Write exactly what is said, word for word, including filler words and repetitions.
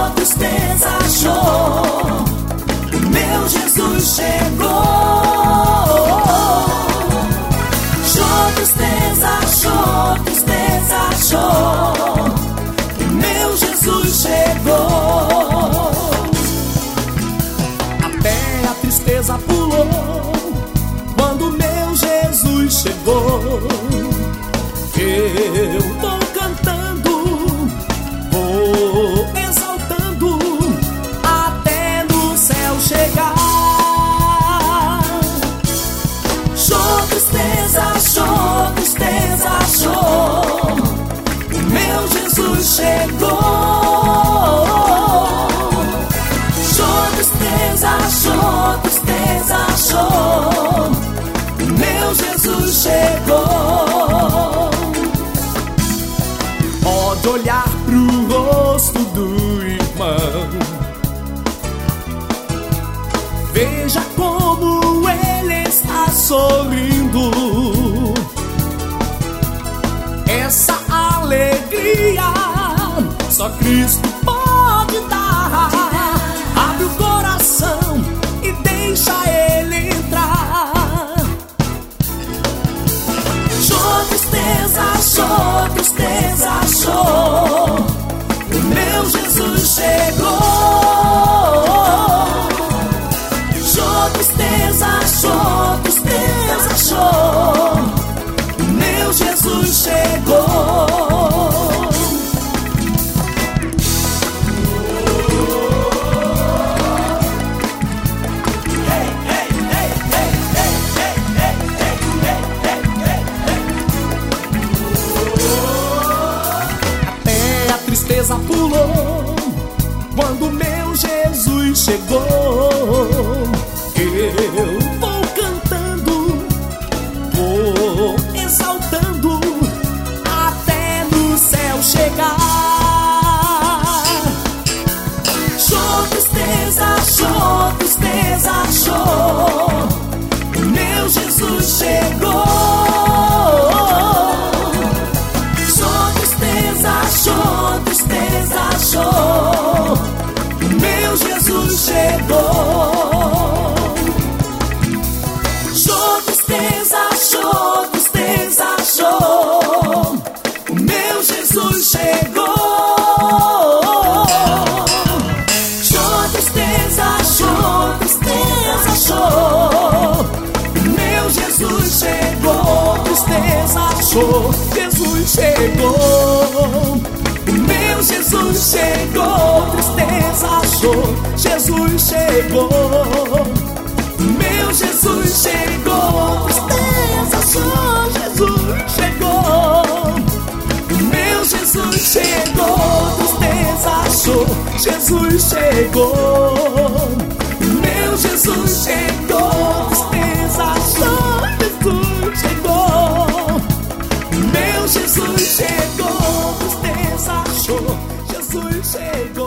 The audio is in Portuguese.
Chorou, tristeza, chorou, o meu Jesus chegou. Chorou, tristeza, chorou, tristeza, chorou, o meu Jesus chegou. Até a tristeza pulou quando meu Jesus chegou. Eu vou cantando, vou exaltando até no céu chegar. Chorou, tristeza, chorou, tristeza, chorou, o meu Jesus chegou. Chorou, tristeza, chorou, tristeza, chorou, o meu Jesus chegou. Pode olhar pro rosto do irmão, veja como ele está sorrindo. Essa alegria só Cristo pode dar. Abre o coração e deixa ele entrar. Chorou, tristeza, chorou, tristeza, chorou, o meu Jesus chegou. Chorou, tristeza, chorou, tristeza, chorou, o meu Jesus chegou. Tristeza pulou quando meu Jesus chegou. Eu vou cantando, vou exaltando até no céu chegar. Chorou, tristeza, chorou, tristeza, chorou, o meu Jesus chegou. Chorou, tristeza, chorou, o meu Jesus chegou. Chorou, tristeza, chorou, tristeza, chorou, o meu Jesus chegou. Chorou, tristeza, chorou, tristeza, chorou, o meu Jesus chegou. Tristeza, chorou, Jesus chegou. Meu Jesus chegou, tristeza achou, Jesus chegou. Meu Jesus chegou, tristeza achou, Jesus chegou. Meu Jesus chegou, tristeza achou, Jesus chegou. Meu Jesus chegou, tristeza achou, Jesus chegou. Meu Jesus chegou, tristeza achou, Jesus chegou.